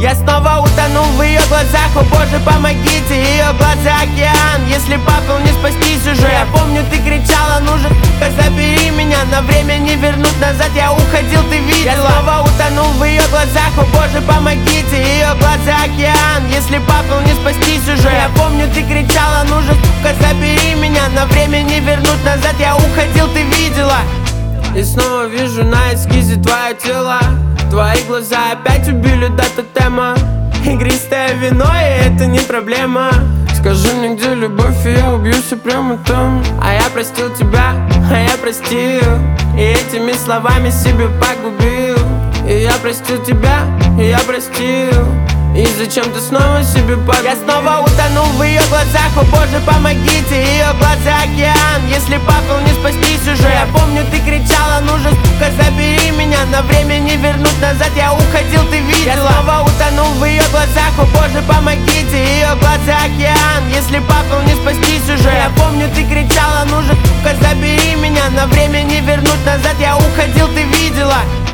Я снова утонул в ее глазах, о боже, помогите. Ее глаза океан, если поплыл, не спастись уже. Я помню, ты кричала, ну же, забери меня. На время не вернуть назад, я уходил, ты видела. Я снова утонул в ее глазах, о боже, помогите. Ее глаза океан, если поплыл, не спастись уже. Я помню, ты кричала, ну же, забери меня. На время не вернуть назад, я уходил, ты видела. И снова вижу на эскизе твое тело. Твои глаза опять убили до тотема. Игристое вино, и это не проблема. Скажи мне, где любовь, и я убьюсь прямо там. А я простил тебя, а я простил. И этими словами себе погубил. И я простил тебя, и я простил. И зачем ты снова себе погубил? Я снова утонул в ее глазах, о боже, помогите. Ее глаза океан, если поплыл, не спастись уже. Я помню, ты кричала, ну же, сука, забери меня. На время не вернуть назад, я уходил, ты видела. Я снова утонул в ее глазах, о боже, помогите. Ее глаза океан, если поплыл, не спастись уже. Я помню, ты кричала, ну же, сука, забери меня. На время не вернуть назад, я уходил, ты видела.